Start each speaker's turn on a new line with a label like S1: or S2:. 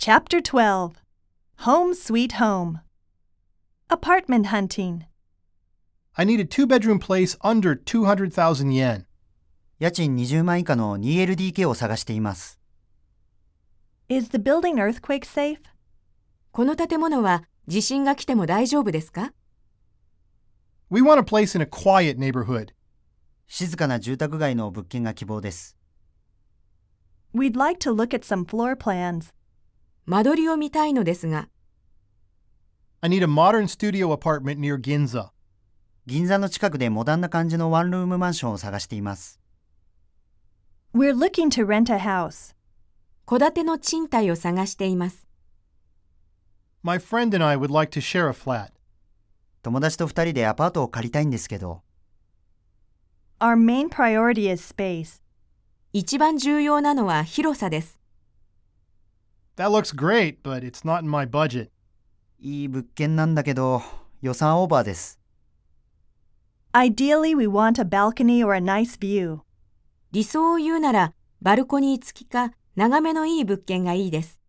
S1: Chapter 12 Home Sweet Home Apartment Hunting
S2: I need a two-bedroom place under 200,000 yen.
S3: 家賃20万以下の 2LDK を探しています。
S1: Is the building earthquake safe?
S4: この建物は地震が来ても大丈夫ですか？
S2: We want a place in a quiet neighborhood.
S3: 静かな住宅街の物件が希望です。
S1: We'd like to look at some floor plans.
S4: 間取りを見たいのですが、
S2: I need a modern studio apartment near Ginza.
S3: 銀座の近くでモダンな感じのワンルームマンションを探しています。
S1: We're looking to rent a house.
S4: 戸建ての賃貸を探しています。
S2: My friend and I would like to share a flat.
S3: 友達と2人でアパートを借りたいんですけど、
S1: Our main priority is space.
S4: 一番重要なのは広さです。
S2: That looks great, but it's not in my budget.
S3: いい物件なんだけど、予算オーバーです。
S1: Ideally, we want a balcony or a nice view.
S4: 理想を言うなら、バルコニー付きか眺めのいい物件がいいです。